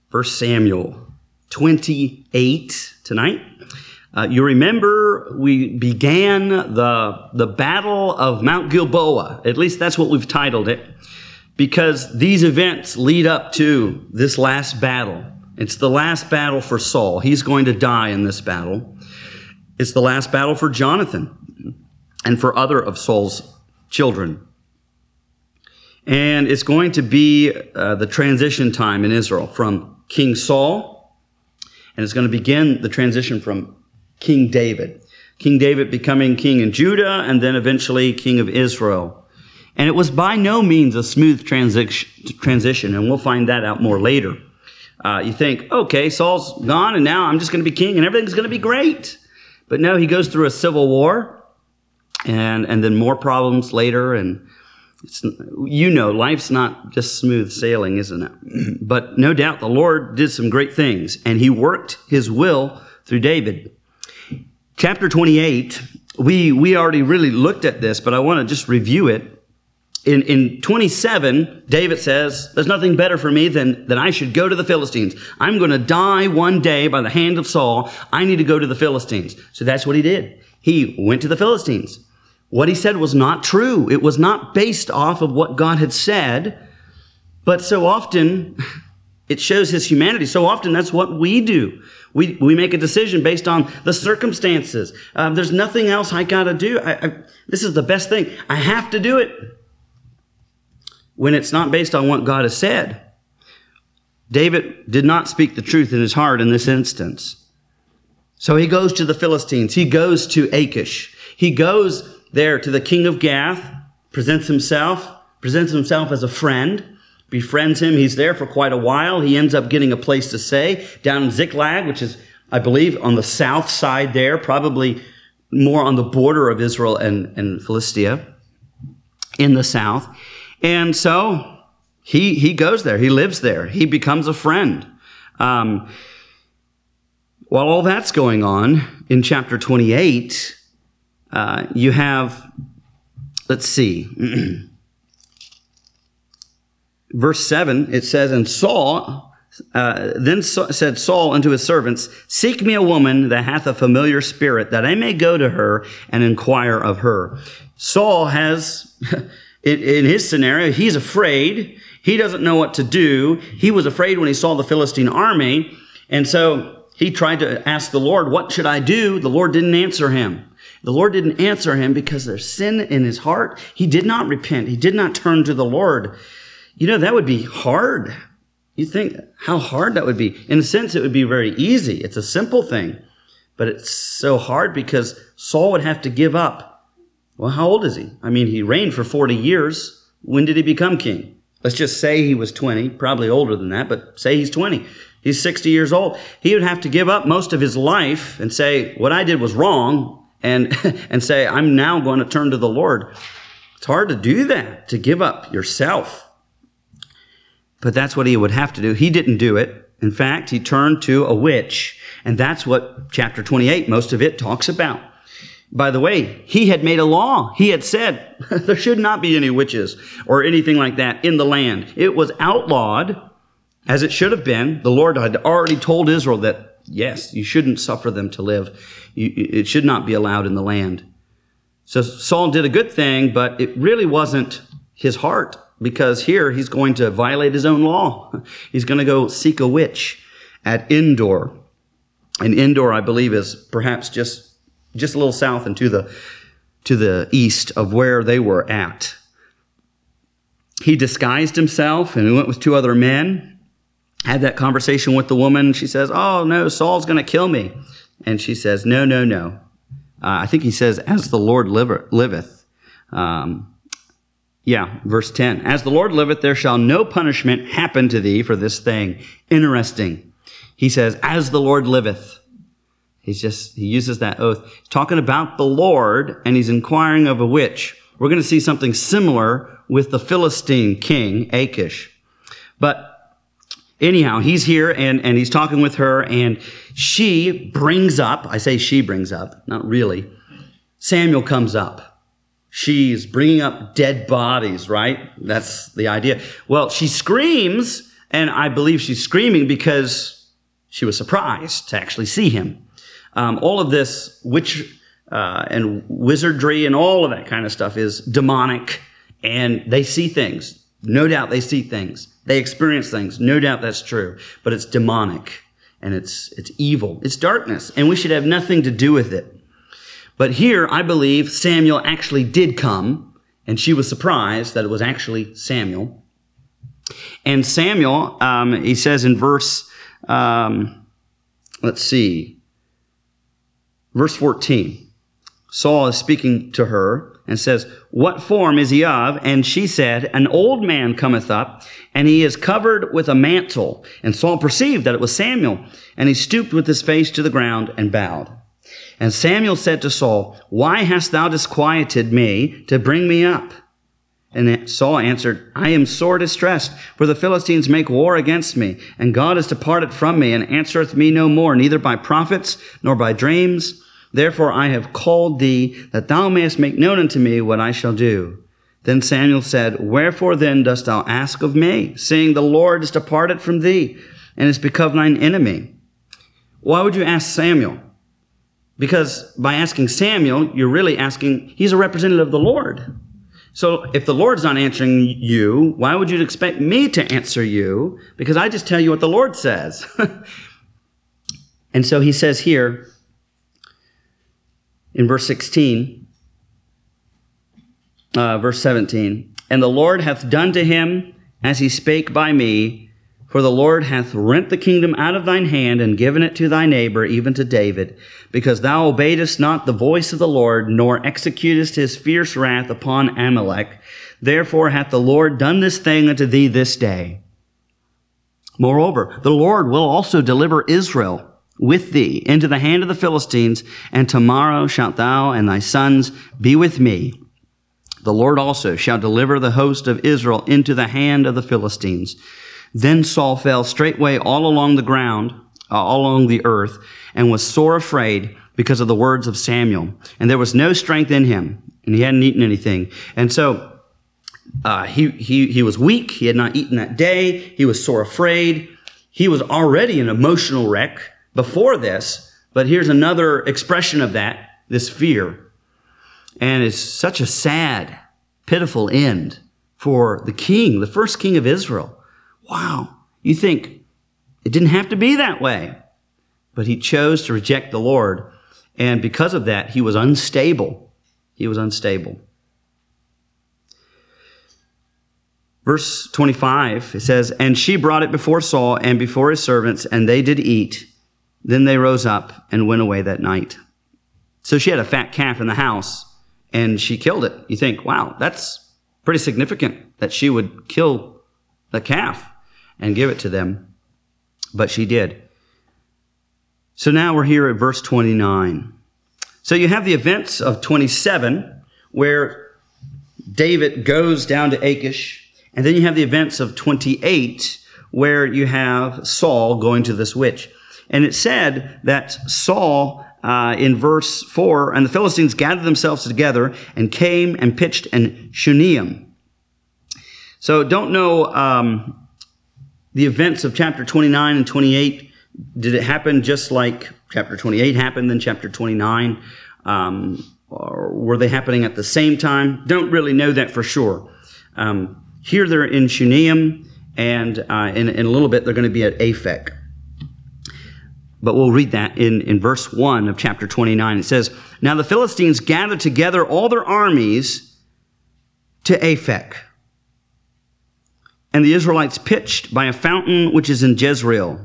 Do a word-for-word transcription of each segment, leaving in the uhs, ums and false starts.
First Samuel twenty-eight tonight. Uh, you remember we began the, the Battle of Mount Gilboa. At least that's what we've titled it, because these events lead up to this last battle. It's the last battle for Saul. He's going to die in this battle. It's the last battle for Jonathan and for other of Saul's children. And it's going to be uh, the transition time in Israel from King Saul, and it's going to begin the transition from King David. King David becoming king in Judah, and then eventually king of Israel. And it was by no means a smooth transi- transition, and we'll find that out more later. Uh, you think, okay, Saul's gone, and now I'm just going to be king, and everything's going to be great. But no, he goes through a civil war, and, and then more problems later, and It's, you know, life's not just smooth sailing, isn't it? But no doubt the Lord did some great things, and he worked his will through David. Chapter twenty-eight, we we already really looked at this, but I want to just review it. In, in twenty-seven, David says, there's nothing better for me than, than I should go to the Philistines. I'm going to die one day by the hand of Saul. I need to go to the Philistines. So that's what he did. He went to the Philistines. What he said was not true. It was not based off of what God had said. But so often, it shows his humanity. So often, that's what we do. We we make a decision based on the circumstances. Uh, there's nothing else I got to do. I, I, this is the best thing. I have to do it. When it's not based on what God has said. David did not speak the truth in his heart in this instance. So he goes to the Philistines. He goes to Achish. He goes there to the king of Gath, presents himself, presents himself as a friend, befriends him. He's there for quite a while. He ends up getting a place to stay down in Ziklag, which is, I believe, on the south side there, probably more on the border of Israel and, and Philistia in the south. And so he he goes there. He lives there. He becomes a friend. Um, while all that's going on, in chapter twenty-eight, Uh, you have, let's see, verse seven, it says, and Saul, uh, then said Saul unto his servants, seek me a woman that hath a familiar spirit, that I may go to her and inquire of her. Saul has, in, in his scenario, he's afraid. He doesn't know what to do. He was afraid when he saw the Philistine army. And so he tried to ask the Lord, what should I do? The Lord didn't answer him. The Lord didn't answer him because there's sin in his heart. He did not repent. He did not turn to the Lord. You know, that would be hard. You think how hard that would be. In a sense, it would be very easy. It's a simple thing. But it's so hard because Saul would have to give up. Well, how old is he? I mean, he reigned for forty years. When did he become king? Let's just say he was twenty, probably older than that, but say he's twenty. He's sixty years old. He would have to give up most of his life and say, what I did was wrong. And and say, I'm now going to turn to the Lord. It's hard to do that, to give up yourself. But that's what he would have to do. He didn't do it. In fact, he turned to a witch. And that's what chapter twenty-eight, most of it, talks about. By the way, he had made a law. He had said there should not be any witches or anything like that in the land. It was outlawed, as it should have been. The Lord had already told Israel that, yes, you shouldn't suffer them to live. You, it should not be allowed in the land. So Saul did a good thing, but it really wasn't his heart, because here he's going to violate his own law. He's going to go seek a witch at Endor. And Endor, I believe, is perhaps just, just a little south and to the, to the east of where they were at. He disguised himself and he went with two other men. Had that conversation with the woman. She says, oh, no, Saul's going to kill me. And she says, no, no, no. Uh, I think he says, as the Lord liveth. Um, yeah, verse ten. As the Lord liveth, there shall no punishment happen to thee for this thing. Interesting. He says, as the Lord liveth. He's just, he uses that oath. He's talking about the Lord, and he's inquiring of a witch. We're going to see something similar with the Philistine king, Achish. But anyhow, he's here and, and he's talking with her, and she brings up, I say she brings up, not really, Samuel comes up. She's bringing up dead bodies, right? That's the idea. Well, she screams And I believe she's screaming because she was surprised to actually see him. Um, all of this witch uh, and wizardry and all of that kind of stuff is demonic, and they see things. No doubt they see things. They experience things. No doubt that's true. But it's demonic, and it's it's evil. It's darkness, and we should have nothing to do with it. But here, I believe Samuel actually did come, and she was surprised that it was actually Samuel. And Samuel, um, he says in verse, um, let's see, verse fourteen, Saul is speaking to her and says, "What form is he of?" And she said, "An old man cometh up, and he is covered with a mantle." And Saul perceived that it was Samuel, and he stooped with his face to the ground and bowed. And Samuel said to Saul, "Why hast thou disquieted me to bring me up?" And Saul answered, "I am sore distressed, for the Philistines make war against me, and God is departed from me, and answereth me no more, neither by prophets nor by dreams. Therefore I have called thee, that thou mayest make known unto me what I shall do." Then Samuel said, "Wherefore then dost thou ask of me, seeing the Lord is departed from thee, and is become thine enemy?" Why would you ask Samuel? Because by asking Samuel, you're really asking, he's a representative of the Lord. So if the Lord's not answering you, why would you expect me to answer you? Because I just tell you what the Lord says. And so he says here, in verse sixteen, uh, verse seventeen, "And the Lord hath done to him as he spake by me, for the Lord hath rent the kingdom out of thine hand and given it to thy neighbor, even to David, because thou obeyedest not the voice of the Lord, nor executest his fierce wrath upon Amalek. Therefore hath the Lord done this thing unto thee this day. Moreover, the Lord will also deliver Israel with thee into the hand of the Philistines, and tomorrow shalt thou and thy sons be with me. The Lord also shall deliver the host of Israel into the hand of the Philistines." Then Saul fell straightway all along the ground, uh, all along the earth, and was sore afraid because of the words of Samuel. And there was no strength in him, and he hadn't eaten anything. And so uh, he, he, he was weak. He had not eaten that day. He was sore afraid. He was already an emotional wreck before this, but here's another expression of that, this fear. And it's such a sad, pitiful end for the king, the first king of Israel. Wow. You think it didn't have to be that way, but he chose to reject the Lord. And because of that, he was unstable. He was unstable. Verse twenty-five, it says, "And she brought it before Saul and before his servants, and they did eat. Then they rose up and went away that night." So she had a fat calf in the house, and she killed it. You think, wow, that's pretty significant that she would kill the calf and give it to them. But she did. So now we're here at verse twenty-nine. So you have the events of twenty-seven, where David goes down to Achish, and then you have the events of twenty-eight, where you have Saul going to this witch. And it said that Saul, uh, in verse four, "And the Philistines gathered themselves together and came and pitched in Shunem." So don't know um, the events of chapter twenty-nine and twenty-eight. Did it happen just like chapter twenty-eight happened, then chapter twenty-nine? Um, or were they happening at the same time? Don't really know that for sure. Um, here they're in Shunem, and uh, in, in a little bit they're going to be at Aphek. But we'll read that in, in verse one of chapter twenty-nine. It says, "Now the Philistines gathered together all their armies to Aphek. And the Israelites pitched by a fountain which is in Jezreel.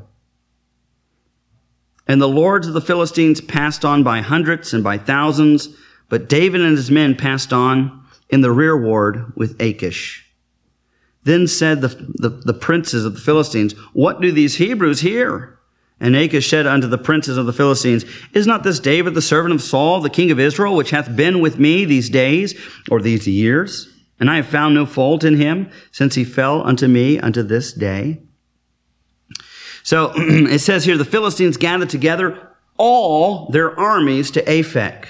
And the lords of the Philistines passed on by hundreds and by thousands, but David and his men passed on in the rearward with Achish. Then said the, the, the princes of the Philistines, What do these Hebrews here? And Achish said unto the princes of the Philistines, Is not this David the servant of Saul, the king of Israel, which hath been with me these days, or these years? And I have found no fault in him, since he fell unto me unto this day. So it says here, the Philistines gathered together all their armies to Aphek.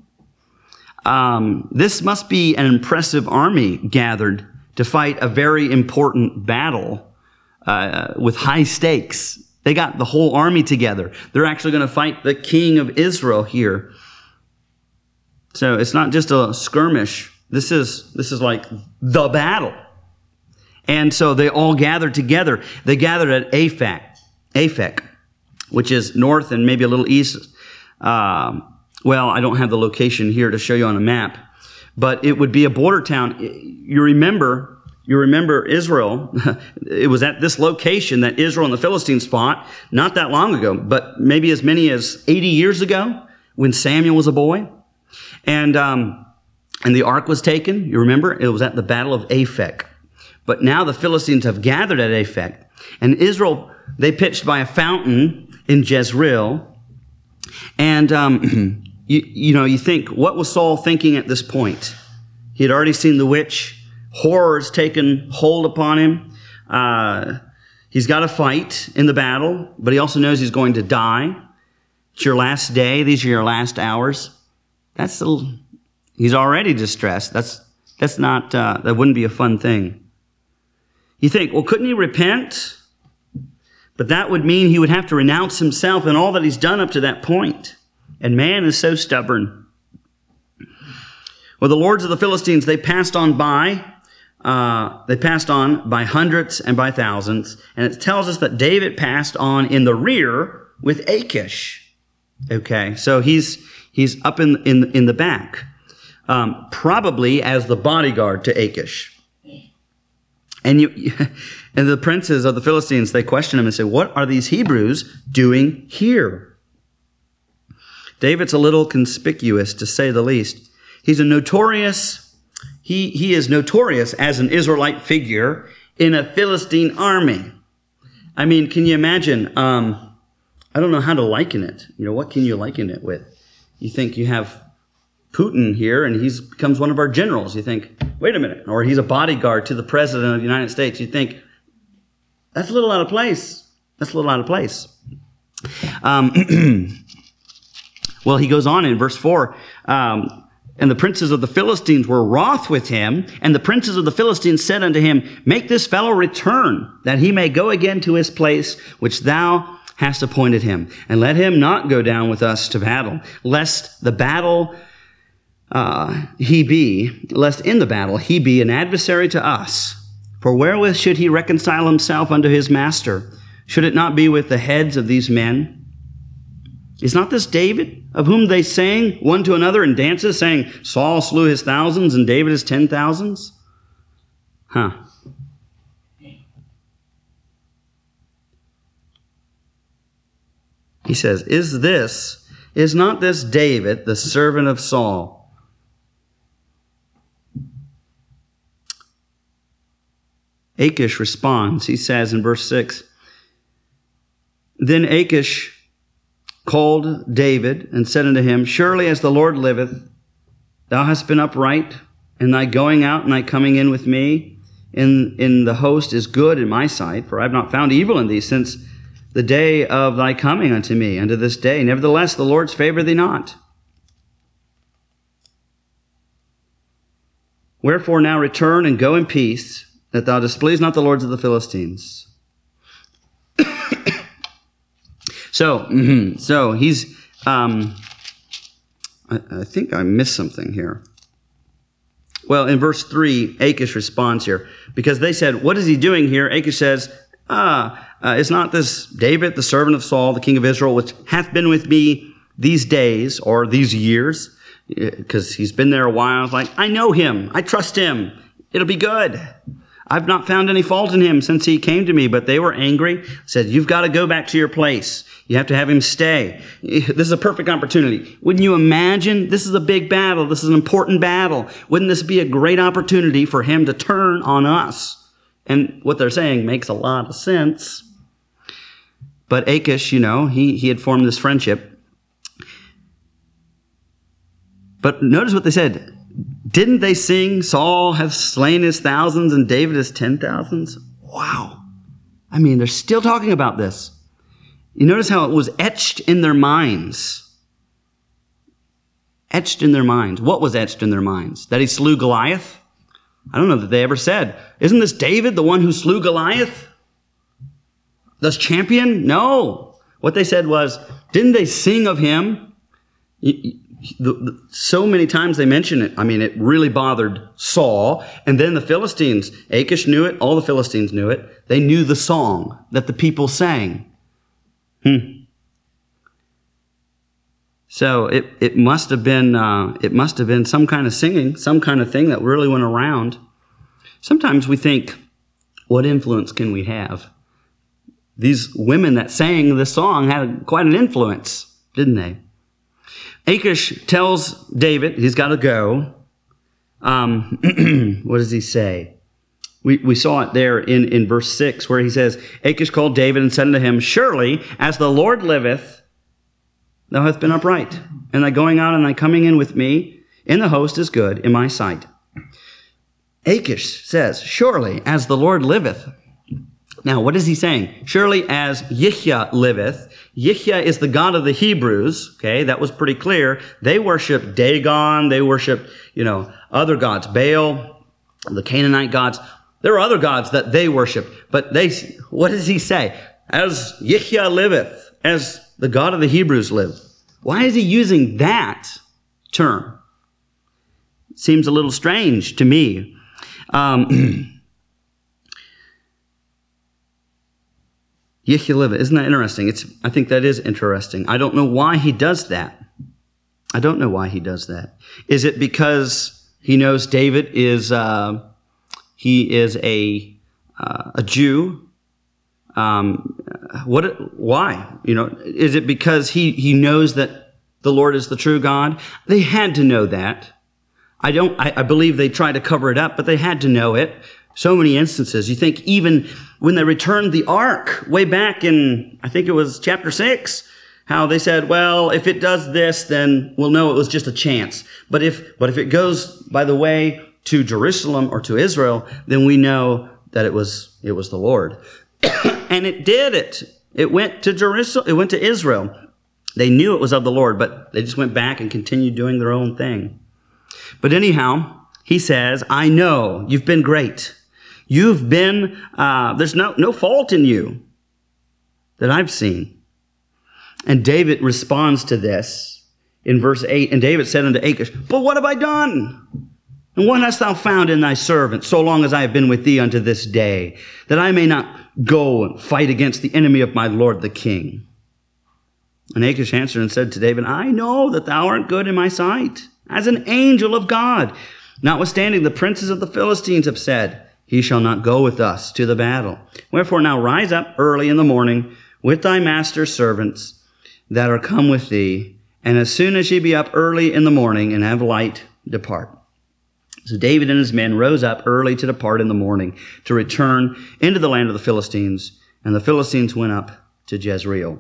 Um, this must be an impressive army gathered to fight a very important battle uh, with high stakes. They got the whole army together. They're actually going to fight the king of Israel here. So it's not just a skirmish. This is, this is like the battle. And so they all gathered together. They gathered at Aphek, Aphek, which is north and maybe a little east. Um, well, I don't have the location here to show you on a map, but it would be a border town. You remember, you remember Israel. It was at this location that Israel and the Philistines fought not that long ago, but maybe as many as eighty years ago when Samuel was a boy. And, um, and the ark was taken. You remember? It was at the Battle of Aphek. But now the Philistines have gathered at Aphek. And Israel, they pitched by a fountain in Jezreel. And, um, you, you know, you think, what was Saul thinking at this point? He had already seen the witch. Horror's taken hold upon him. Uh, he's got to fight in the battle, but he also knows he's going to die. It's your last day. These are your last hours. That's the, he's already distressed. That's, that's not, uh, that wouldn't be a fun thing. You think, well, couldn't he repent? But that would mean he would have to renounce himself and all that he's done up to that point. And man is so stubborn. Well, the lords of the Philistines, they passed on by. Uh, they passed on by hundreds and by thousands. And it tells us that David passed on in the rear with Achish. Okay, so he's he's up in, in, in the back. Um, probably as the bodyguard to Achish. And you, and the princes of the Philistines, they question him and say, what are these Hebrews doing here? David's a little conspicuous, to say the least. He's a notorious, he, he is notorious as an Israelite figure in a Philistine army. I mean, can you imagine? Um, I don't know how to liken it. You know, what can you liken it with? You think you have Putin here, and he becomes one of our generals. You think, wait a minute. Or he's a bodyguard to the president of the United States. You think, that's a little out of place. That's a little out of place. Um, well, he goes on in verse four. Um, and the princes of the Philistines were wroth with him. And the princes of the Philistines said unto him, make this fellow return, that he may go again to his place, which thou hast appointed him. And let him not go down with us to battle, lest the battle... Uh, he be, lest in the battle he be an adversary to us. For wherewith should he reconcile himself unto his master? Should it not be with the heads of these men? Is not this David, of whom they sang one to another in dances, saying, Saul slew his thousands and David his ten thousands? Huh. He says, Is this, is not this David, the servant of Saul? Achish responds. He says in verse six, Then Achish called David and said unto him, Surely as the Lord liveth, thou hast been upright, and thy going out and thy coming in with me in, in the host is good in my sight, for I have not found evil in thee since the day of thy coming unto me, unto this day. Nevertheless, the Lord's favor thee not. Wherefore now return and go in peace, that thou displease not the lords of the Philistines. so, mm-hmm, so he's, um, I, I think I missed something here. Well, in verse three, Achish responds here, because they said, what is he doing here? Achish says, ah, uh, is not this David, the servant of Saul, the king of Israel, which hath been with me these days, or these years? Because he's been there a while. It's like, I know him. I trust him. It'll be good. I've not found any fault in him since he came to me, but they were angry, said, you've got to go back to your place. You have to have him stay. This is a perfect opportunity. Wouldn't you imagine? This is a big battle. This is an important battle. Wouldn't this be a great opportunity for him to turn on us? And what they're saying makes a lot of sense. But Achish, you know, he, he had formed this friendship. But notice what they said. Didn't they sing, Saul hath slain his thousands and David his ten thousands? Wow. I mean, they're still talking about this. You notice how it was etched in their minds. Etched in their minds. What was etched in their minds? That he slew Goliath? I don't know that they ever said, isn't this David, the one who slew Goliath? Does champion? No. What they said was, didn't they sing of him? So many times they mention it. I mean, it really bothered Saul. And then the Philistines, Achish knew it. All the Philistines knew it. They knew the song that the people sang. Hmm. So it, it must have been uh, it must have been some kind of singing, some kind of thing that really went around. Sometimes we think, what influence can we have? These women that sang this song had quite an influence, didn't they? Achish tells David he's got to go. Um, what does he say? We, we saw it there in, in verse six where he says, Achish called David and said unto him, surely as the Lord liveth, thou hast been upright, and thy going out and thy coming in with me in the host is good in my sight. Achish says, surely as the Lord liveth. Now, what is he saying? Surely as Yihya liveth. Yihya is the god of the Hebrews. Okay, that was pretty clear. They worship Dagon. They worship, you know, other gods. Baal, the Canaanite gods. There are other gods that they worship. But they, what does he say? As Yihya liveth, as the God of the Hebrews live. Why is he using that term? Seems a little strange to me. Um, Yihya liveth. Isn't that interesting? It's, I think that is interesting. I don't know why he does that. I don't know why he does that. Is it because he knows David is, uh, he is a, uh, a Jew? Um, what, why? You know, is it because he, he knows that the Lord is the true God? They had to know that. I don't, I, I believe they tried to cover it up, but they had to know it. So many instances. You think even when they returned the ark way back in, I think it was chapter six, how they said, well, if it does this, then we'll know it was just a chance. But if, but if it goes by the way to Jerusalem or to Israel, then we know that it was, it was the Lord. And it did it. It went to Jerusalem. It went to Israel. They knew it was of the Lord, but they just went back and continued doing their own thing. But anyhow, he says, I know you've been great. You've been, uh, there's no, no fault in you that I've seen. And David responds to this in verse eight. And David said unto Achish, but what have I done? And what hast thou found in thy servant, so long as I have been with thee unto this day, that I may not go and fight against the enemy of my lord the king? And Achish answered and said to David, I know that thou art good in my sight, as an angel of God. Notwithstanding, the princes of the Philistines have said, he shall not go with us to the battle. Wherefore now rise up early in the morning with thy master's servants that are come with thee, and as soon as ye be up early in the morning and have light, depart. So David and his men rose up early to depart in the morning, to return into the land of the Philistines, and the Philistines went up to Jezreel.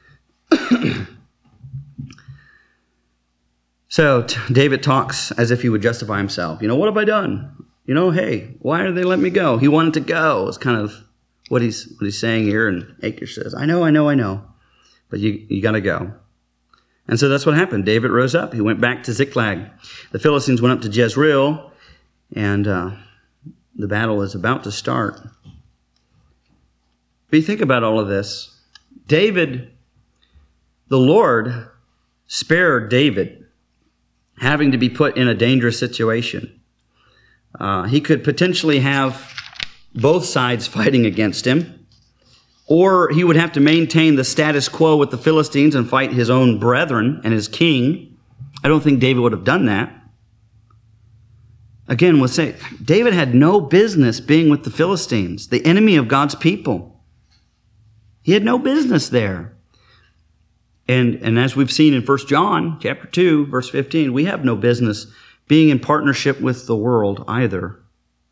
So David talks as if he would justify himself. You know, what have I done? You know, hey, why did they let me go? He wanted to go. It's kind of what he's what he's saying here. And Achish says, I know, I know, I know, but you you got to go. And so that's what happened. David rose up. He went back to Ziklag. The Philistines went up to Jezreel, and uh, the battle is about to start. But you think about all of this. David, the Lord spared David having to be put in a dangerous situation. Uh, he could potentially have both sides fighting against him. Or he would have to maintain the status quo with the Philistines and fight his own brethren and his king. I don't think David would have done that. Again, we'll say, David had no business being with the Philistines, the enemy of God's people. He had no business there. And, and as we've seen in First John chapter two, verse fifteen, we have no business being in partnership with the world either.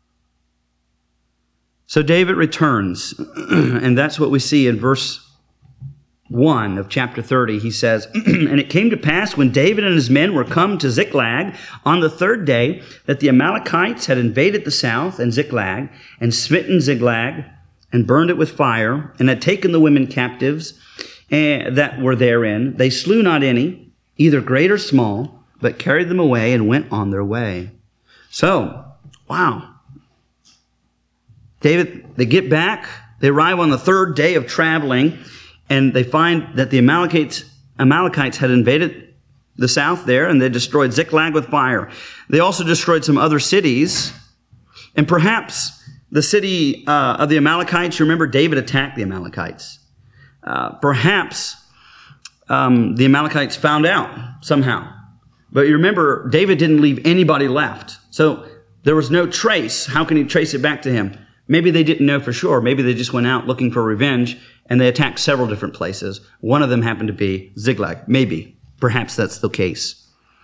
So David returns, and that's what we see in verse one of chapter thirty. He says, and it came to pass when David and his men were come to Ziklag on the third day that the Amalekites had invaded the south and Ziklag and smitten Ziklag and burned it with fire and had taken the women captives that were therein. They slew not any, either great or small, but carried them away and went on their way. So, wow. David, they get back They arrive on the third day of traveling, and they find that the Amalekites, Amalekites had invaded the south there, and they destroyed Ziklag with fire. They also destroyed some other cities, and perhaps the city uh, of the Amalekites, you remember David attacked the Amalekites. Uh, perhaps um, the Amalekites found out somehow. But you remember, David didn't leave anybody left. So there was no trace. How can he trace it back to him? Maybe they didn't know for sure. Maybe they just went out looking for revenge, and they attacked several different places. One of them happened to be Ziklag. Maybe. Perhaps that's the case.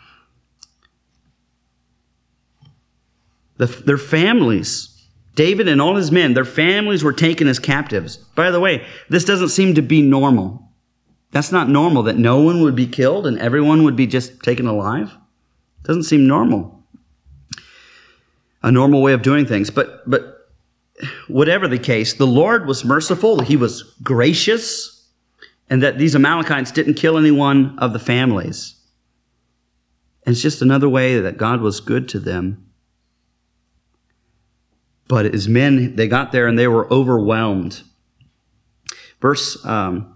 The, their families, David and all his men, their families were taken as captives. By the way, this doesn't seem to be normal. That's not normal, that no one would be killed and everyone would be just taken alive. Doesn't seem normal. A normal way of doing things. But, but whatever the case, the Lord was merciful, he was gracious, and that these Amalekites didn't kill any one of the families. And it's just another way that God was good to them. But his men, they got there and they were overwhelmed. Verse um,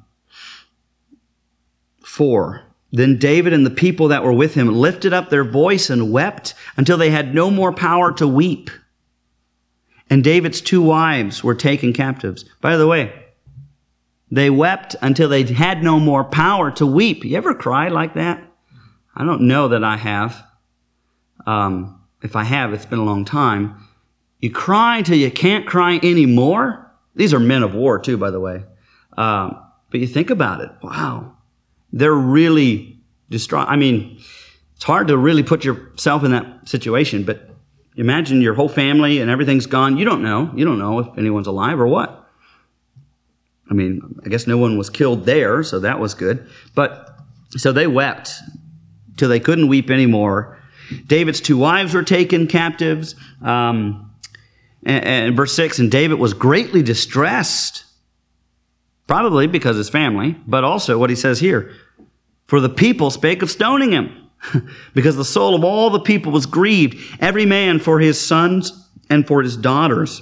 four. Then David and the people that were with him lifted up their voice and wept until they had no more power to weep. And David's two wives were taken captives. By the way, they wept until they had no more power to weep. You ever cry like that? I don't know that I have. Um, if I have, it's been a long time. You cry till you can't cry anymore. These are men of war too, by the way. Um, but you think about it. Wow. They're really distraught. I mean, it's hard to really put yourself in that situation, but imagine your whole family and everything's gone. You don't know. You don't know if anyone's alive or what. I mean, I guess no one was killed there, so that was good. But so they wept till they couldn't weep anymore. David's two wives were taken captives. Um, and, and verse six, and David was greatly distressed, probably because of his family, but also what he says here, for the people spake of stoning him, because the soul of all the people was grieved, every man for his sons and for his daughters.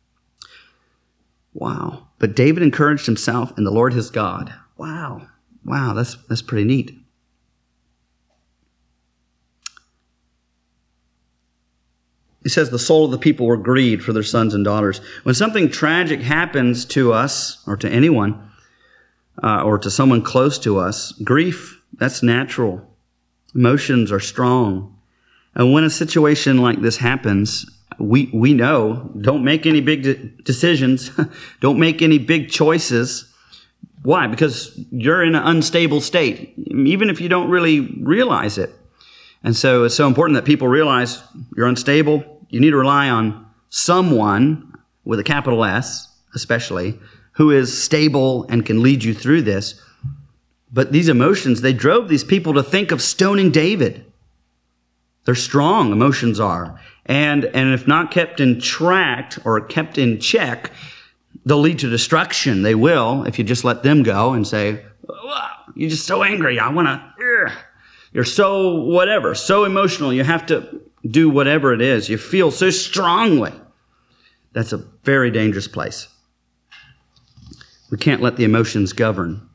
Wow. But David encouraged himself in the Lord his God. Wow. Wow, that's that's pretty neat. It says the soul of the people were grieved for their sons and daughters. When something tragic happens to us or to anyone uh, or to someone close to us, grief, that's natural. Emotions are strong. And when a situation like this happens, we, we know, don't make any big de- decisions. Don't make any big choices. Why? Because you're in an unstable state, even if you don't really realize it. And so it's so important that people realize you're unstable. You need to rely on someone, with a capital S especially, who is stable and can lead you through this. But these emotions, they drove these people to think of stoning David. They're strong, emotions are. And, and if not kept in track or kept in check, they'll lead to destruction. They will, if you just let them go and say, oh, you're just so angry. I want to, you're so whatever, so emotional. You have to do whatever it is. You feel so strongly. That's a very dangerous place. We can't let the emotions govern.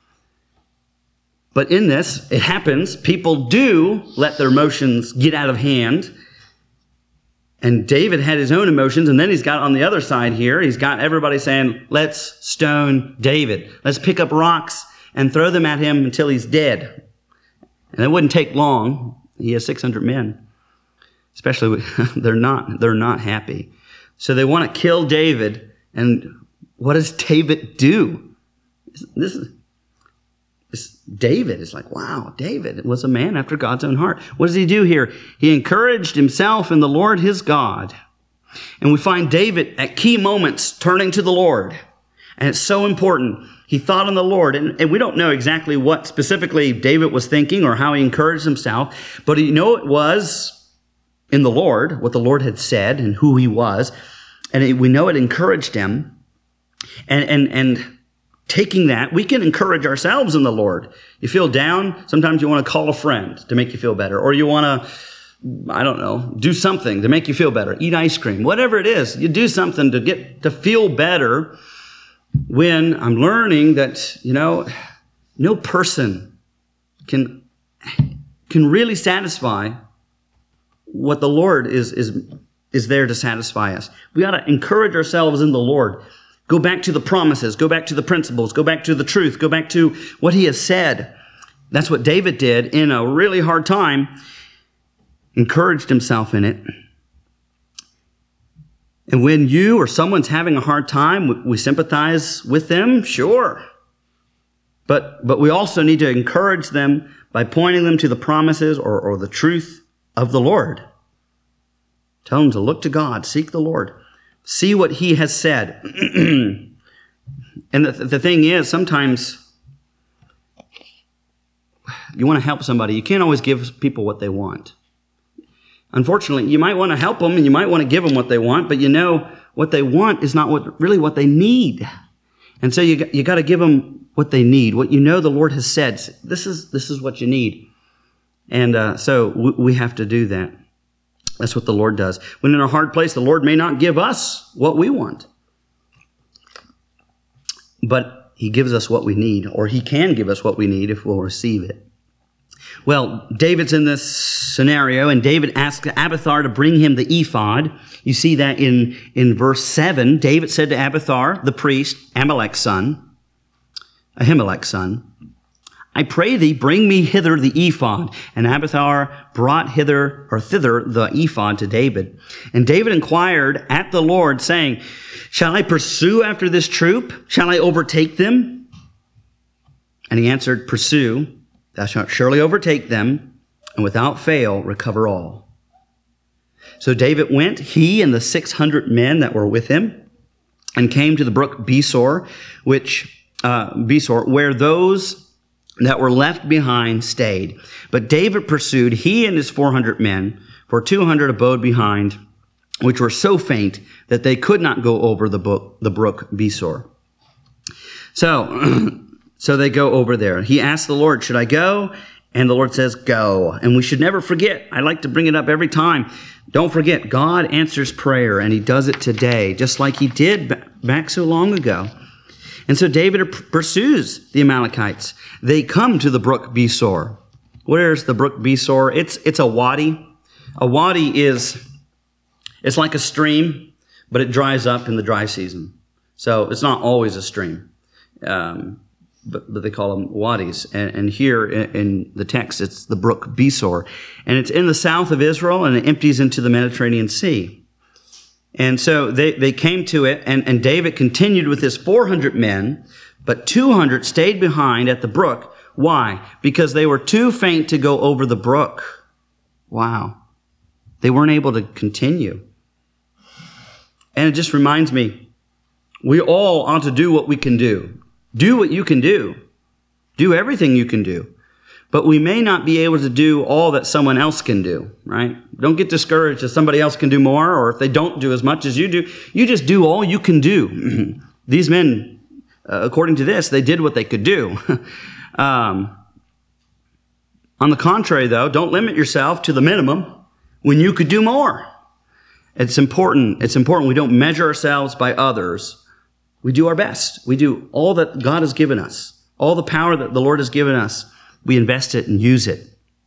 But in this, it happens. People do let their emotions get out of hand. And David had his own emotions, and then he's got on the other side here, he's got everybody saying, let's stone David. Let's pick up rocks and throw them at him until he's dead. And it wouldn't take long. He has six hundred men. Especially, they're not, they're not happy. So they want to kill David. And what does David do? This is, this David is like, wow, David was a man after God's own heart. What does he do here? He encouraged himself in the Lord his God. And we find David at key moments turning to the Lord. And it's so important. He thought on the Lord. And, and we don't know exactly what specifically David was thinking or how he encouraged himself. But you know it was in the Lord, what the Lord had said and who he was. And it, we know it encouraged him. And, and, and taking that, we can encourage ourselves in the Lord. You feel down, sometimes you want to call a friend to make you feel better. Or you want to, I don't know, do something to make you feel better. Eat ice cream, whatever it is. You do something to get to feel better. when I'm learning that, you know, no person can, can really satisfy what the Lord is, is, is there to satisfy us. We ought to encourage ourselves in the Lord. Go back to the promises. Go back to the principles. Go back to the truth. Go back to what he has said. That's what David did in a really hard time. Encouraged himself in it. And when you or someone's having a hard time, we sympathize with them, sure. But, but we also need to encourage them by pointing them to the promises or, or the truth of the Lord. Tell them to look to God, seek the Lord, see what he has said. And the, the thing is, sometimes you want to help somebody. You can't always give people what they want. Unfortunately, you might want to help them and you might want to give them what they want, but you know what they want is not what really what they need. And so you you got to give them what they need, what you know the Lord has said. This is this is what you need. And uh, so we, we have to do that. That's what the Lord does. When in a hard place, the Lord may not give us what we want, but he gives us what we need, or he can give us what we need if we'll receive it. Well, David's in this scenario, and David asks Abiathar to bring him the ephod. You see that in, in verse seven. David said to Abiathar, the priest, Ahimelech's son, Ahimelech's son, I pray thee, bring me hither the ephod. And Abiathar brought hither or thither the ephod to David. And David inquired at the Lord, saying, shall I pursue after this troop? Shall I overtake them? And he answered, pursue. Thou shalt surely overtake them, and without fail recover all. So David went, he and the six hundred men that were with him, and came to the brook Besor, which uh, Besor, where those that were left behind stayed. But David pursued, he and his four hundred men, for two hundred abode behind, which were so faint that they could not go over the brook, the brook Besor. So. So they go over there. He asked the Lord, should I go? And the Lord says, go. And we should never forget. I like to bring it up every time. Don't forget, God answers prayer, and he does it today, just like he did back so long ago. And so David pursues the Amalekites. They come to the brook Besor. Where's the brook Besor? It's, it's a wadi. A wadi is, it's like a stream, but it dries up in the dry season. So it's not always a stream. Um, But, but they call them wadis. And, and here in, in the text, it's the brook Besor. And it's in the south of Israel, and it empties into the Mediterranean Sea. And so they, they came to it, and, and David continued with his four hundred men, but two hundred stayed behind at the brook. Why? Because they were too faint to go over the brook. Wow. They weren't able to continue. And it just reminds me, we all ought to do what we can do. Do what you can do. Do everything you can do. But we may not be able to do all that someone else can do, right? Don't get discouraged if somebody else can do more, or if they don't do as much as you do. You just do all you can do. These men, uh, according to this, they did what they could do. um, on the contrary, though, don't limit yourself to the minimum when you could do more. It's important. It's important we don't measure ourselves by others. We do our best. We do all that God has given us. All the power that the Lord has given us, we invest it and use it.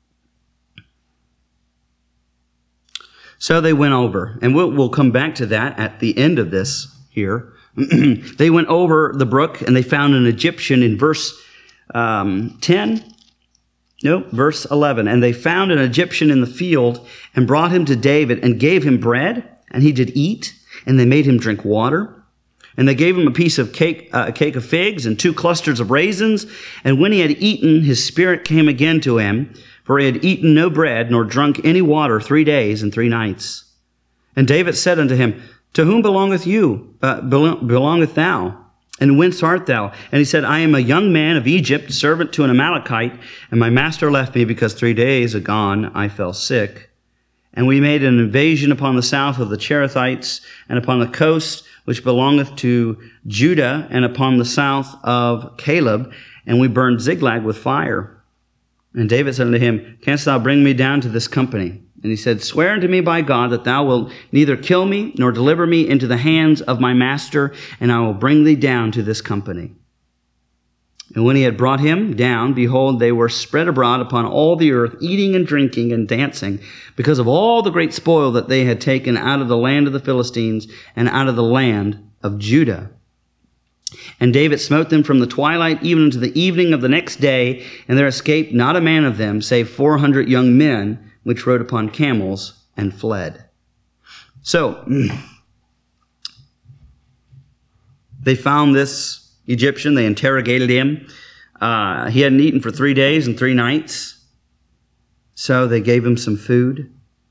So they went over, and we'll, we'll come back to that at the end of this here. They went over the brook, and they found an Egyptian in verse um, ten. No, verse eleven. And they found an Egyptian in the field and brought him to David and gave him bread, and he did eat, and they made him drink water. And they gave him a piece of cake, uh, a cake of figs and two clusters of raisins. And when he had eaten, his spirit came again to him, for he had eaten no bread nor drunk any water three days and three nights. And David said unto him, to whom belongeth you, uh, belongeth thou? And whence art thou? And he said, I am a young man of Egypt, servant to an Amalekite, and my master left me because three days agone I fell sick. And we made an invasion upon the south of the Cherethites, and upon the coast which belongeth to Judah, and upon the south of Caleb, and we burned Ziklag with fire. And David said unto him, canst thou bring me down to this company? And he said, swear unto me by God that thou wilt neither kill me nor deliver me into the hands of my master, and I will bring thee down to this company. And when he had brought him down, behold, they were spread abroad upon all the earth, eating and drinking and dancing, because of all the great spoil that they had taken out of the land of the Philistines and out of the land of Judah. And David smote them from the twilight even unto the evening of the next day, and there escaped not a man of them, save four hundred young men, which rode upon camels and fled. So, they found this Egyptian. They interrogated him. Uh, he hadn't eaten for three days and three nights. So they gave him some food.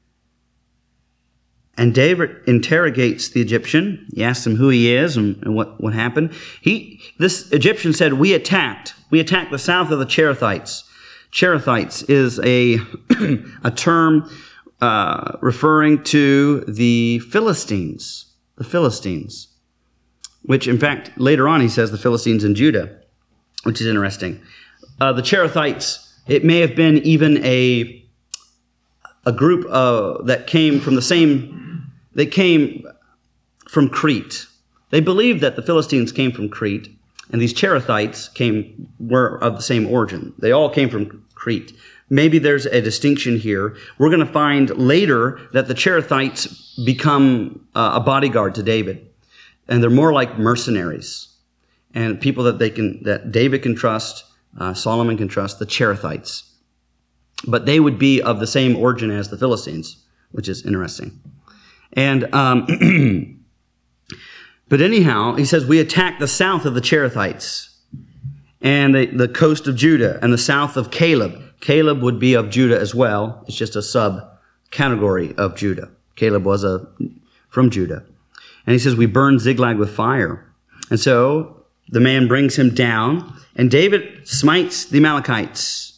And David interrogates the Egyptian. He asks him who he is and, and what, what happened. He, this Egyptian said, we attacked. We attacked the south of the Cherethites. Cherethites is a, a term uh, referring to the Philistines. The Philistines. Which, in fact, later on he says the Philistines in Judah, which is interesting. Uh, the Cherethites, it may have been even a a group uh, that came from the same, they came from Crete. They believed that the Philistines came from Crete, and these Cherethites came, were of the same origin. They all came from Crete. Maybe there's a distinction here. We're going to find later that the Cherethites become uh, a bodyguard to David. And they're more like mercenaries and people that they can, that David can trust, uh, Solomon can trust, the Cherethites. But they would be of the same origin as the Philistines, which is interesting. And, um, but anyhow, he says, we attacked the south of the Cherethites and the, the coast of Judah and the south of Caleb. Caleb would be of Judah as well. It's just a sub-category of Judah. Caleb was a, from Judah. And he says, we burned Ziklag with fire. And so the man brings him down, and David smites the Amalekites.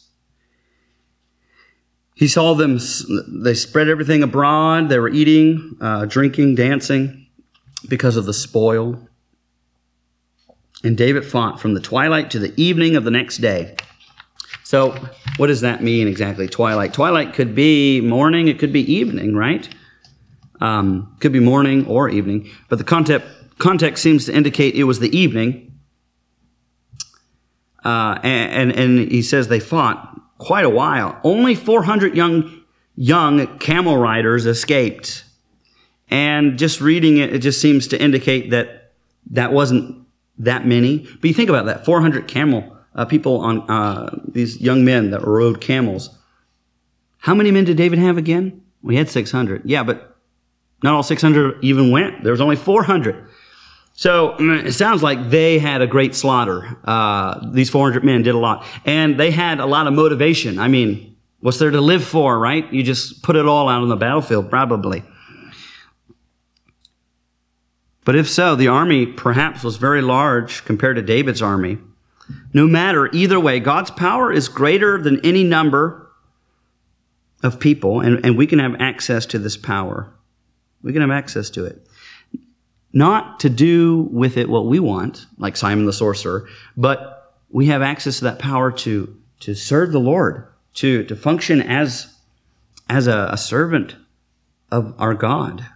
He saw them, they spread everything abroad. They were eating, uh, drinking, dancing because of the spoil. And David fought from the twilight to the evening of the next day. So what does that mean exactly, twilight? Twilight could be morning, it could be evening, right? Um, could be morning or evening, but the context, context seems to indicate it was the evening. Uh, and, and, and he says they fought quite a while. Only four hundred young, young camel riders escaped. And just reading it, it just seems to indicate that that wasn't that many. But you think about that, four hundred camel uh, people on uh, these young men that rode camels. How many men did David have again? We had six hundred. Yeah, but not all six hundred even went. There was only four hundred. So it sounds like they had a great slaughter. Uh, these four hundred men did a lot. And they had a lot of motivation. I mean, what's there to live for, right? You just put it all out on the battlefield, probably. But if so, the army perhaps was very large compared to David's army. No matter, either way, God's power is greater than any number of people, and, and we can have access to this power. We can have access to it. Not to do with it what we want, like Simon the sorcerer, but we have access to that power to, to serve the Lord, to, to function as, as a, a servant of our God.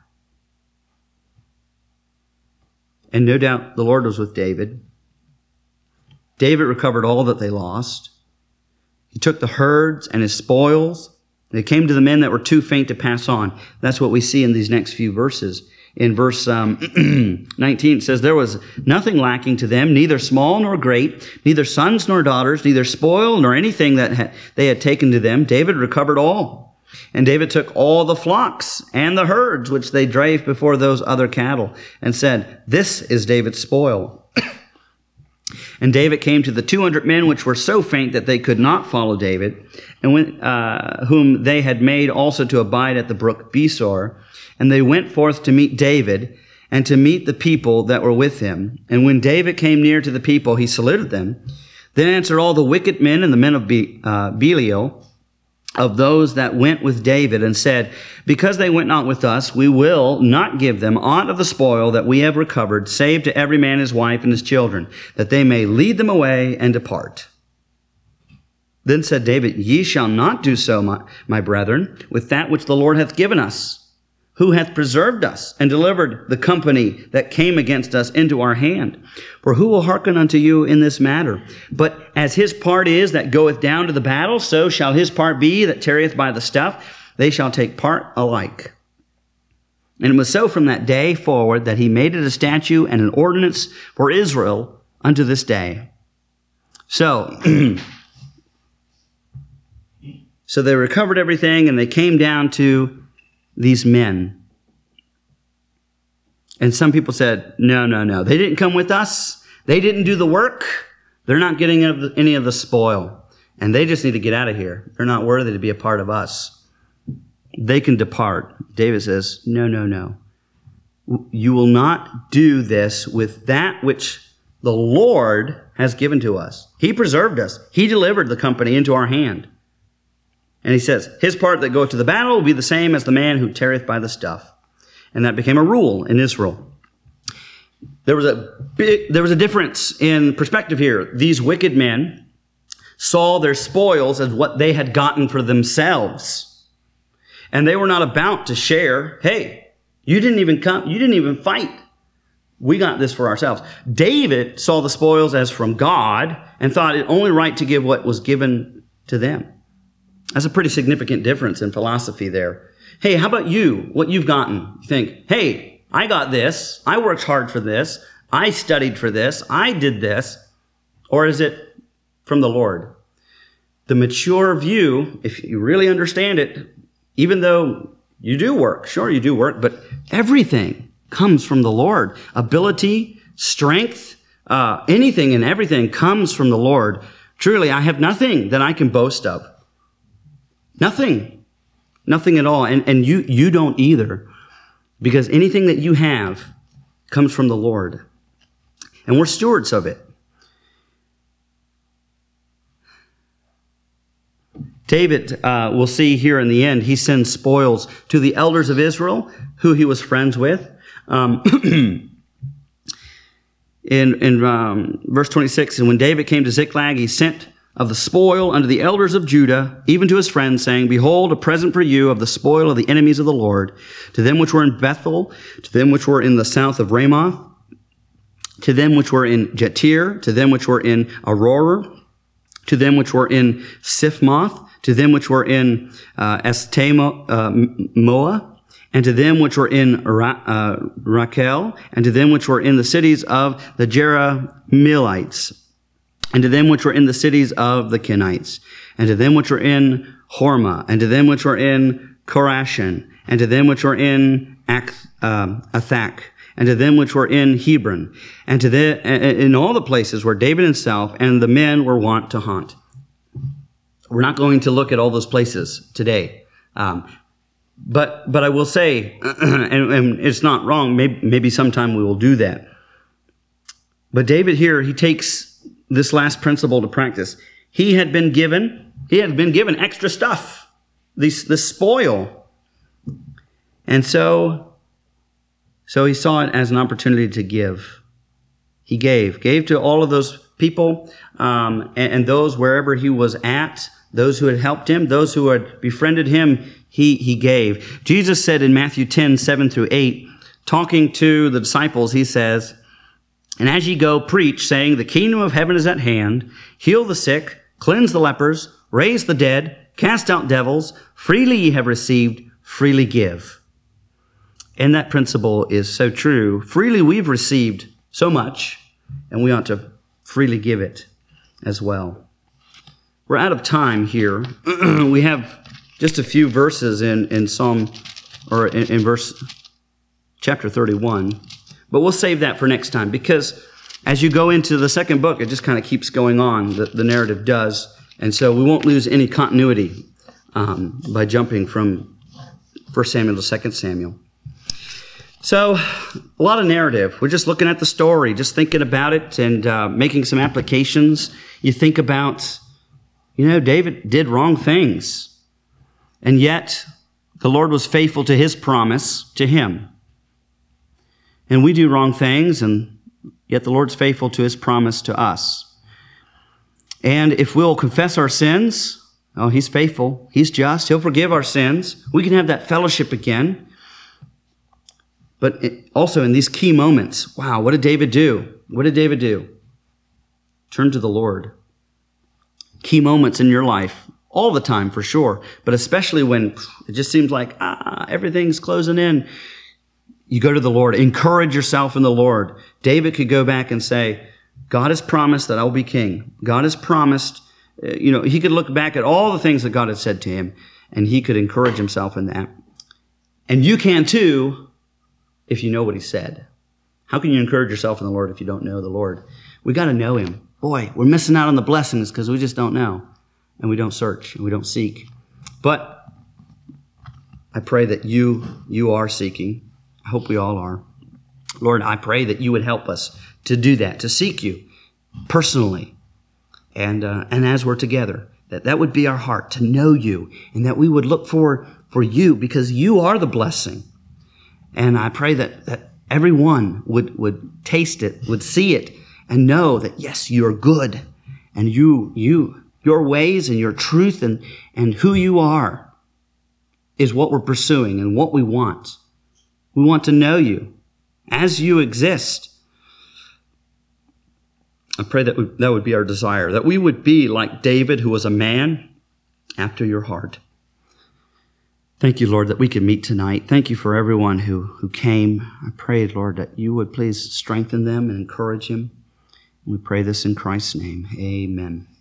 And no doubt the Lord was with David. David recovered all that they lost. He took the herds and his spoils. They came to the men that were too faint to pass on. That's what we see in these next few verses. In verse um, nineteen, it says, there was nothing lacking to them, neither small nor great, neither sons nor daughters, neither spoil nor anything that ha- they had taken to them. David recovered all. And David took all the flocks and the herds which they drave before those other cattle, and said, this is David's spoil. And David came to the two hundred men which were so faint that they could not follow David, and when, uh, whom they had made also to abide at the brook Besor. And they went forth to meet David and to meet the people that were with him. And when David came near to the people, he saluted them. Then answered all the wicked men and the men of Be- uh, Belial, of those that went with David, and said, because they went not with us, we will not give them aught of the spoil that we have recovered, save to every man his wife and his children, that they may lead them away and depart. Then said David, Ye shall not do so, my, my brethren, with that which the Lord hath given us, who hath preserved us, and delivered the company that came against us into our hand. For who will hearken unto you in this matter? But as his part is that goeth down to the battle, so shall his part be that tarrieth by the stuff. They shall take part alike. And it was so from that day forward that he made it a statute and an ordinance for Israel unto this day. So, so they recovered everything, and they came down to these men. And some people said, no, no, no. They didn't come with us. They didn't do the work. They're not getting any of the spoil. And they just need to get out of here. They're not worthy to be a part of us. They can depart. David says, no, no, no. You will not do this with that which the Lord has given to us. He preserved us. He delivered the company into our hand. And he says, his part that goeth to the battle will be the same as the man who tarrieth by the stuff. And that became a rule in Israel. There was a big, there was a difference in perspective here. These wicked men saw their spoils as what they had gotten for themselves. And they were not about to share. Hey, you didn't even come, you didn't even fight. We got this for ourselves. David saw the spoils as from God and thought it only right to give what was given to them. That's a pretty significant difference in philosophy there. Hey, how about you? What you've gotten? You think, hey, I got this. I worked hard for this. I studied for this. I did this. Or is it from the Lord? The mature view, if you really understand it, even though you do work, sure you do work, but everything comes from the Lord. Ability, strength, uh, anything and everything comes from the Lord. Truly, I have nothing that I can boast of. Nothing. Nothing at all. And, and you, you don't either. Because anything that you have comes from the Lord. And we're stewards of it. David, uh, we'll see here in the end, he sends spoils to the elders of Israel, who he was friends with. Um, in in um, verse twenty-six, and when David came to Ziklag, he sent of the spoil unto the elders of Judah, even to his friends, saying, Behold, a present for you of the spoil of the enemies of the Lord, to them which were in Bethel, to them which were in the south of Ramoth, to them which were in Jetir, to them which were in Aurora, to them which were in Siphmoth, to them which were in uh, Estemoa, uh, and to them which were in Ra- uh, Raquel, and to them which were in the cities of the Jerahmeelites, and to them which were in the cities of the Kenites, and to them which were in Hormah, and to them which were in Korashan, and to them which were in Ath- uh, Athak, and to them which were in Hebron, and to the, in all the places where David himself and the men were wont to haunt. We're not going to look at all those places today. Um, but but I will say, and, and it's not wrong, maybe, maybe sometime we will do that. But David here, he takes this last principle to practice. He had been given, he had been given extra stuff, this, this spoil. And so, so he saw it as an opportunity to give. He gave, gave to all of those people um, and, and those wherever he was at. Those who had helped him, those who had befriended him, he, he gave. Jesus said in Matthew ten, seven through eight, talking to the disciples, he says, And as ye go, preach, saying, The kingdom of heaven is at hand. Heal the sick, cleanse the lepers, raise the dead, cast out devils. Freely ye have received, freely give. And that principle is so true. Freely we've received so much, and we ought to freely give it as well. We're out of time here. We have just a few verses in, in Psalm, or in, in verse, chapter thirty-one. But we'll save that for next time, because as you go into the second book, it just kind of keeps going on. The, the narrative does. And so we won't lose any continuity um, by jumping from First Samuel to Second Samuel. So, a lot of narrative. We're just looking at the story, just thinking about it and uh, making some applications. You think about, you know, David did wrong things. And yet, the Lord was faithful to his promise to him. And we do wrong things, and yet the Lord's faithful to his promise to us. And if we'll confess our sins, oh, he's faithful. He's just. He'll forgive our sins. We can have that fellowship again. But it, also in these key moments, wow, what did David do? What did David do? Turn to the Lord. Key moments in your life, all the time for sure, but especially when it just seems like, ah, everything's closing in. You go to the Lord. Encourage yourself in the Lord. David could go back and say, God has promised that I will be king. God has promised, uh, you know, he could look back at all the things that God had said to him, and he could encourage himself in that. And you can too, if you know what he said. How can you encourage yourself in the Lord if you don't know the Lord? We got to know him. Boy, we're missing out on the blessings because we just don't know, and we don't search, and we don't seek. But I pray that you, you are seeking. I hope we all are. Lord, I pray that you would help us to do that, to seek you personally. And uh, and as we're together, that that would be our heart, to know you, and that we would look for, for you because you are the blessing. And I pray that, that everyone would, would taste it, would see it, and know that, yes, you are good. And you, you, your ways and your truth and, and who you are is what we're pursuing and what we want. We want to know you as you exist. I pray that we, that would be our desire, that we would be like David, who was a man after your heart. Thank you, Lord, that we can meet tonight. Thank you for everyone who, who came. I pray, Lord, that you would please strengthen them and encourage them. We pray this in Christ's name. Amen.